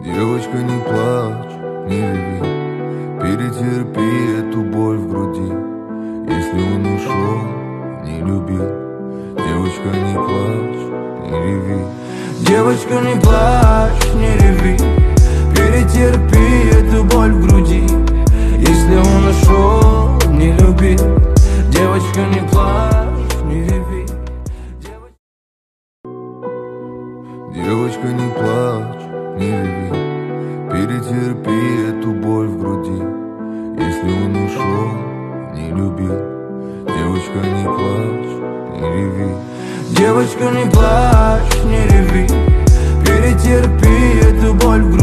Девочка, не плачь, не реви, перетерпи эту боль в груди. Если он ушел, не любил, девочка, не плачь, не реви. Девочка, не плачь, не реви, перетерпи эту боль в груди. Если он ушел, не любил, девочка, не плачь, не реви. Девочка, не плачь, не реви, перетерпи эту боль в груди. Если он ушел, не любил, девочка, не плачь, не реви. Девочка, не плачь, не реви, перетерпи эту боль в груди.